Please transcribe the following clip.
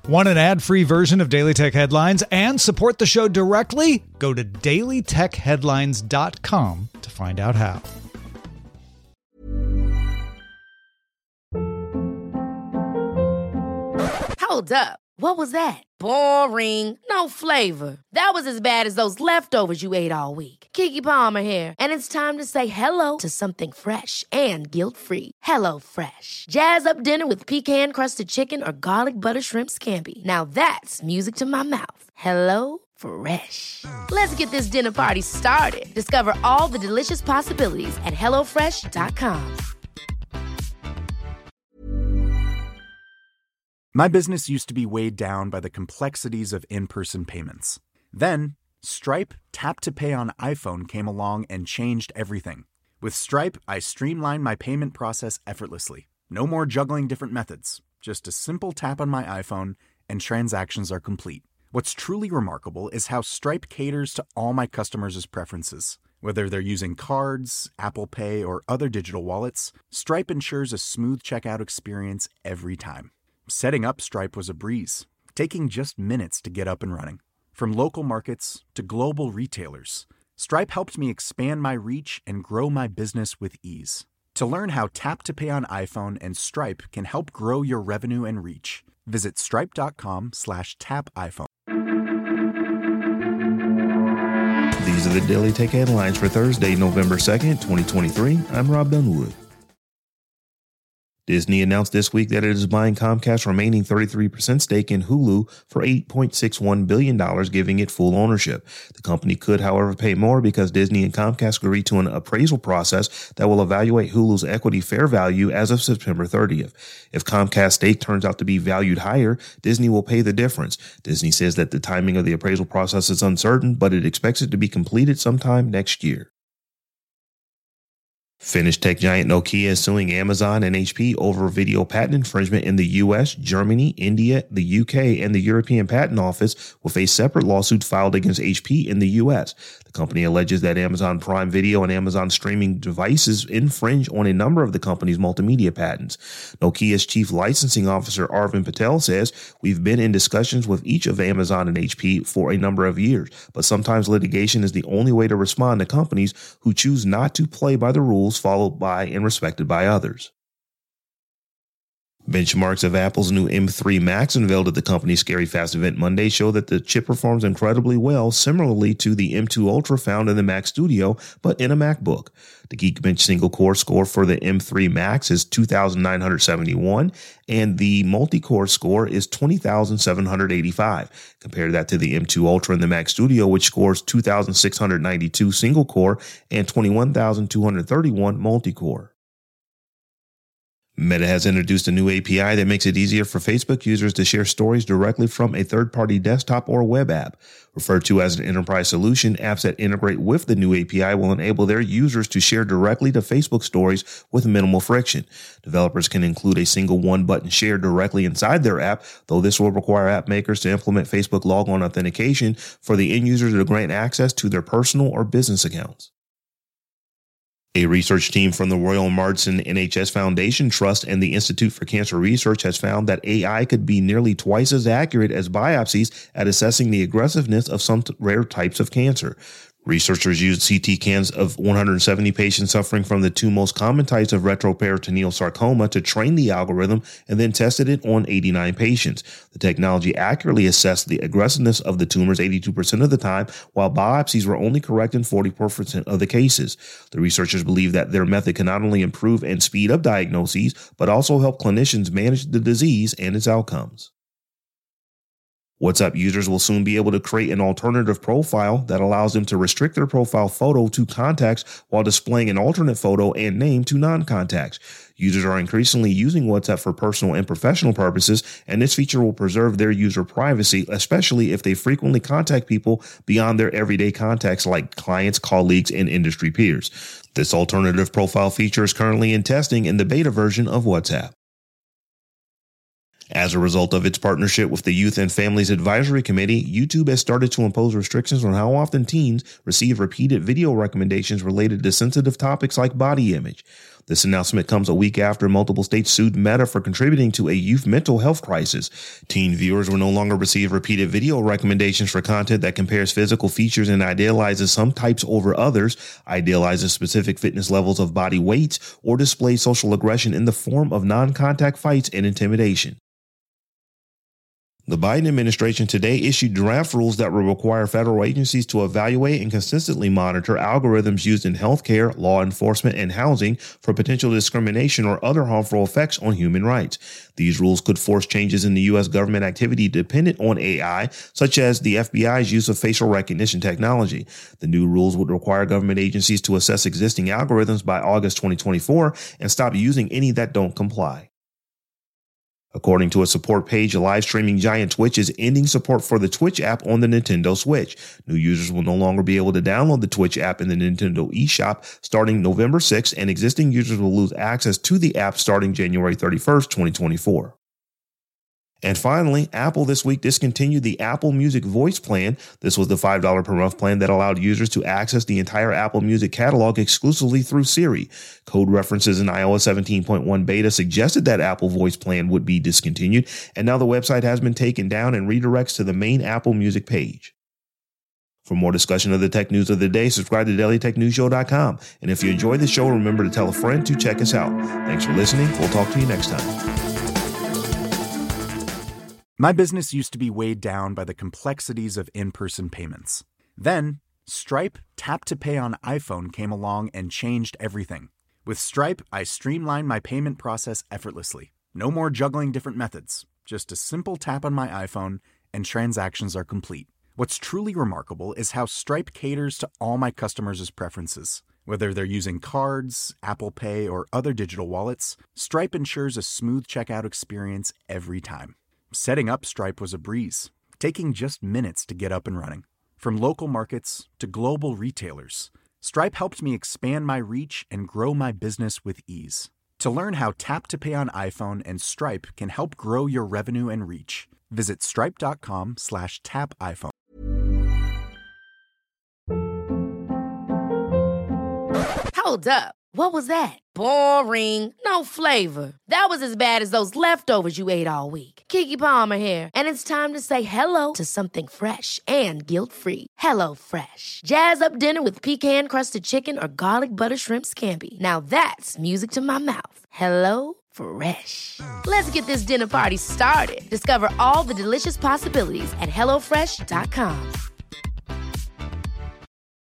Want an ad-free version of Daily Tech Headlines and support the show directly? Go to dailytechheadlines.com to find out how. Hold up. What was that? Boring. No flavor. That was as bad as those leftovers you ate all week. Keke Palmer here, and it's time to say hello to something fresh and guilt-free. Hello Fresh. Jazz up dinner with pecan-crusted chicken or garlic butter shrimp scampi. Now that's music to my mouth. Hello Fresh. Let's get this dinner party started. Discover all the delicious possibilities at hellofresh.com. My business used to be weighed down by the complexities of in-person payments. Then, Stripe Tap to Pay on iPhone came along and changed everything. With Stripe, I streamlined my payment process effortlessly. No more juggling different methods. Just a simple tap on my iPhone and transactions are complete. What's truly remarkable is how Stripe caters to all my customers' preferences. Whether they're using cards, Apple Pay, or other digital wallets, Stripe ensures a smooth checkout experience every time. Setting up Stripe was a breeze, taking just minutes to get up and running. From local markets to global retailers, Stripe helped me expand my reach and grow my business with ease. To learn how Tap to Pay on iPhone and Stripe can help grow your revenue and reach, visit stripe.com/tapiphone. These are the Daily Tech Headlines for Thursday, November 2nd, 2023. I'm Rob Dunwood. Disney announced this week that it is buying Comcast's remaining 33% stake in Hulu for $8.61 billion, giving it full ownership. The company could, however, pay more because Disney and Comcast agreed to an appraisal process that will evaluate Hulu's equity fair value as of September 30th. If Comcast's stake turns out to be valued higher, Disney will pay the difference. Disney says that the timing of the appraisal process is uncertain, but it expects it to be completed sometime next year. Finnish tech giant Nokia is suing Amazon and HP over video patent infringement in the U.S., Germany, India, the U.K., and the European Patent Office will face separate lawsuits filed against HP in the U.S. The company alleges that Amazon Prime Video and Amazon streaming devices infringe on a number of the company's multimedia patents. Nokia's chief licensing officer Arvind Patel says, "We've been in discussions with each of Amazon and HP for a number of years, but sometimes litigation is the only way to respond to companies who choose not to play by the rules followed by and respected by others." Benchmarks of Apple's new M3 Max unveiled at the company's Scary Fast event Monday show that the chip performs incredibly well, similarly to the M2 Ultra found in the Mac Studio, but in a MacBook. The Geekbench single-core score for the M3 Max is 2,971, and the multi-core score is 20,785. Compare that to the M2 Ultra in the Mac Studio, which scores 2,692 single-core and 21,231 multi-core. Meta has introduced a new API that makes it easier for Facebook users to share stories directly from a third-party desktop or web app. Referred to as an enterprise solution, apps that integrate with the new API will enable their users to share directly to Facebook stories with minimal friction. Developers can include a single one-button share directly inside their app, though this will require app makers to implement Facebook logon authentication for the end user to grant access to their personal or business accounts. A research team from the Royal Marsden NHS Foundation Trust and the Institute for Cancer Research has found that AI could be nearly twice as accurate as biopsies at assessing the aggressiveness of some rare types of cancer. Researchers used CT scans of 170 patients suffering from the two most common types of retroperitoneal sarcoma to train the algorithm and then tested it on 89 patients. The technology accurately assessed the aggressiveness of the tumors 82% of the time, while biopsies were only correct in 44% of the cases. The researchers believe that their method can not only improve and speed up diagnoses, but also help clinicians manage the disease and its outcomes. WhatsApp users will soon be able to create an alternative profile that allows them to restrict their profile photo to contacts while displaying an alternate photo and name to non-contacts. Users are increasingly using WhatsApp for personal and professional purposes, and this feature will preserve their user privacy, especially if they frequently contact people beyond their everyday contacts like clients, colleagues, and industry peers. This alternative profile feature is currently in testing in the beta version of WhatsApp. As a result of its partnership with the Youth and Families Advisory Committee, YouTube has started to impose restrictions on how often teens receive repeated video recommendations related to sensitive topics like body image. This announcement comes a week after multiple states sued Meta for contributing to a youth mental health crisis. Teen viewers will no longer receive repeated video recommendations for content that compares physical features and idealizes some types over others, idealizes specific fitness levels of body weights, or displays social aggression in the form of non-contact fights and intimidation. The Biden administration today issued draft rules that will require federal agencies to evaluate and consistently monitor algorithms used in healthcare, law enforcement, and housing for potential discrimination or other harmful effects on human rights. These rules could force changes in the U.S. government activity dependent on AI, such as the FBI's use of facial recognition technology. The new rules would require government agencies to assess existing algorithms by August 2024 and stop using any that don't comply. According to a support page, live streaming giant Twitch is ending support for the Twitch app on the Nintendo Switch. New users will no longer be able to download the Twitch app in the Nintendo eShop starting November 6th, and existing users will lose access to the app starting January 31st, 2024. And finally, Apple this week discontinued the Apple Music Voice plan. This was the $5 per month plan that allowed users to access the entire Apple Music catalog exclusively through Siri. Code references in iOS 17.1 beta suggested that Apple Voice plan would be discontinued, and now the website has been taken down and redirects to the main Apple Music page. For more discussion of the tech news of the day, subscribe to dailytechnewsshow.com. And if you enjoyed the show, remember to tell a friend to check us out. Thanks for listening. We'll talk to you next time. My business used to be weighed down by the complexities of in-person payments. Then, Stripe Tap to Pay on iPhone came along and changed everything. With Stripe, I streamlined my payment process effortlessly. No more juggling different methods. Just a simple tap on my iPhone and transactions are complete. What's truly remarkable is how Stripe caters to all my customers' preferences. Whether they're using cards, Apple Pay, or other digital wallets, Stripe ensures a smooth checkout experience every time. Setting up Stripe was a breeze, taking just minutes to get up and running. From local markets to global retailers, Stripe helped me expand my reach and grow my business with ease. To learn how Tap to Pay on iPhone and Stripe can help grow your revenue and reach, visit stripe.com/tapiphone. Hold up. What was that? Boring. No flavor. That was as bad as those leftovers you ate all week. Keke Palmer here, and it's time to say hello to something fresh and guilt-free. Hello Fresh. Jazz up dinner with pecan-crusted chicken or garlic butter shrimp scampi. Now that's music to my mouth. Hello Fresh. Let's get this dinner party started. Discover all the delicious possibilities at HelloFresh.com.